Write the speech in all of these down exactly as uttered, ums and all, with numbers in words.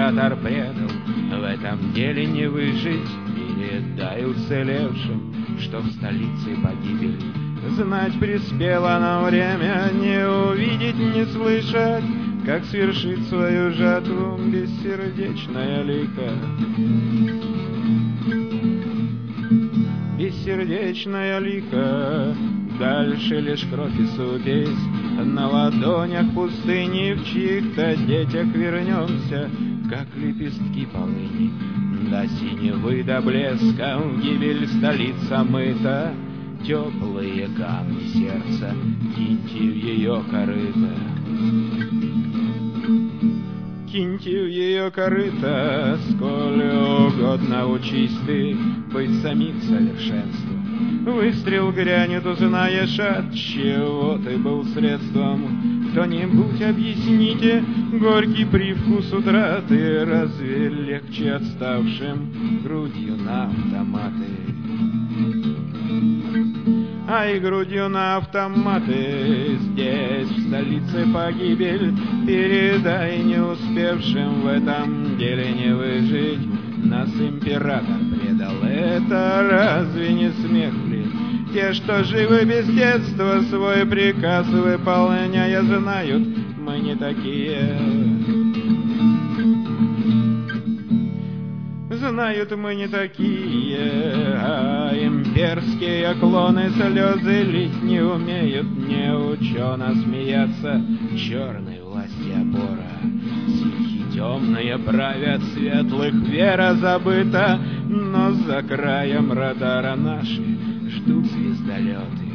император предал, в этом деле не выжить. Передай уцелевшим, что в столице погибель. Знать приспело нам время, не увидеть, не слышать, как свершит свою жатву бессердечная лика. Бессердечная лика, дальше лишь кровь и супесь. На ладонях пустыни в чьих-то детях вернемся, как лепестки полыни. До синевы, до блеска в гибель столица мыта. Теплые камни сердца, киньте в ее корыто. Киньте в ее корыто, сколь угодно учись ты быть самим совершенством. Выстрел грянет, узнаешь, от чего ты был средством. Кто-нибудь объясните горький привкус утраты, разве легче отставшим грудью на автоматы? Ай, грудью на автоматы, здесь, в столице, погибель. Передай не успевшим в этом деле не выжить. Нас император предал, это разве не смех ли? Те, что живы без детства, свой приказ выполняя, знают, мы не такие. Знают, мы не такие, а имперские клоны слезы лить не умеют, не учено смеяться. Черной власти опора, ситхи темные правят, светлых вера забыта, но за краем радара наши ждут звездолеты.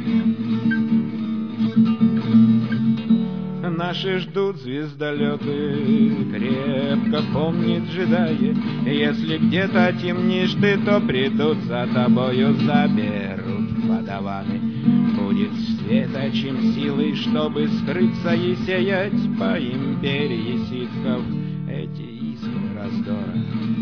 Наши ждут звездолеты, крепко помнит джедаи. Если где-то темнишь ты, то придут за тобою, заберут подаваны. Будет светочем силой, чтобы скрыться и сиять по империи ситхов эти искры раздора.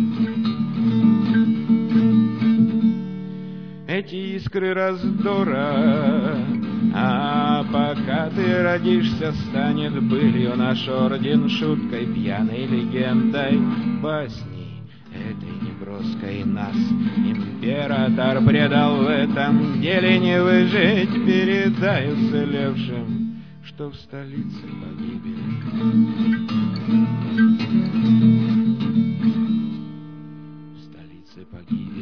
Эти искры раздора. А пока ты родишься, станет былью наш орден, шуткой, пьяной легендой, басней этой неброской. Нас император предал, в этом деле не выжить. Передай уцелевшим, что в столице погибель. В столице погибель.